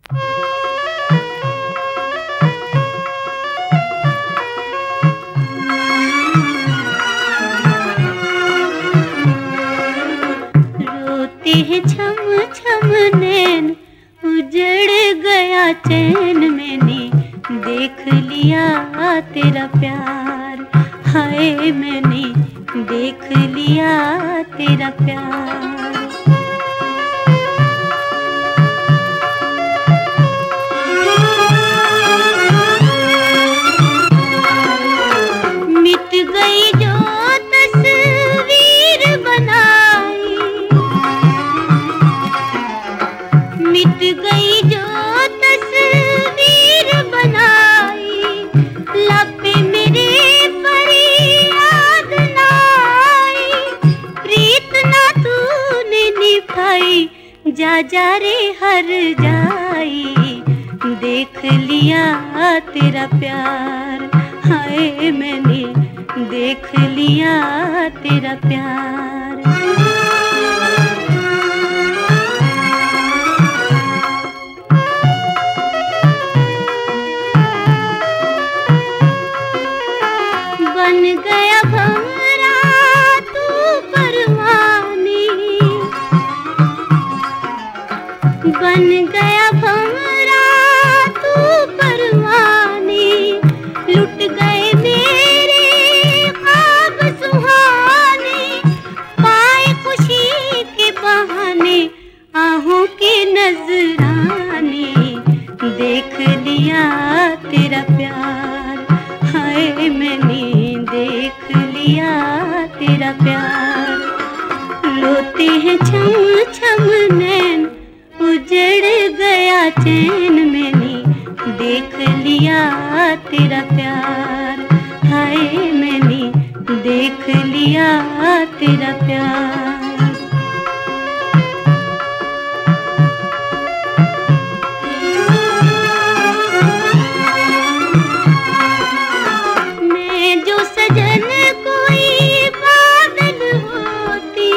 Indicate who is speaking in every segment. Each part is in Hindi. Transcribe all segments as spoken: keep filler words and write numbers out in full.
Speaker 1: रोते हैं छम छम नैन, उजड़ गया चैन, मैंने देख लिया तेरा प्यार। हाय मैंने देख लिया तेरा प्यार। मिट गई जो तस्वीर बनाई, मिट गई जो तस्वीर बनाई, लब पे मेरे फरियाद ना आई। प्रीत ना तूने निभाई, जा जा रे हर जाई। देख लिया तेरा प्यार, हाय मैंने देख लिया तेरा प्यार। बन गया भंवरा तू परवानी, बन गया भंवरा तू परवानी। लुट गए मेरे ख्वाब सुहाने, पाए खुशी के बहाने आहों के नजराने। देख लिया तेरा प्यार, हाय मैंने देख लिया तेरा प्यार। रोते हैं छम छम नैन, उजड़ गया चैन, मैंने देख लिया तेरा प्यार। हाय मैंने देख लिया तेरा प्यार। मैं जो सजन कोई बादल होती,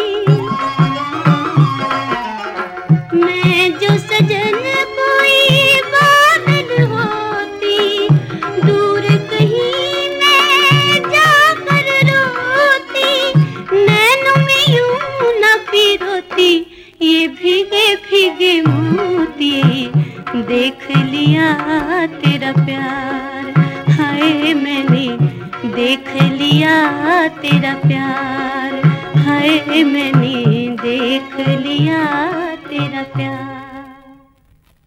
Speaker 1: मैं जो सजन कोई बादल होती, दूर कहीं मैं जाकर रोती। नैनों में यूं न पिरोती, ये भीगे भीगे मोती। देख लिया तेरा प्यार, हाय मैंने देख लिया तेरा प्यार। हाय मैंने देख लिया तेरा प्यार।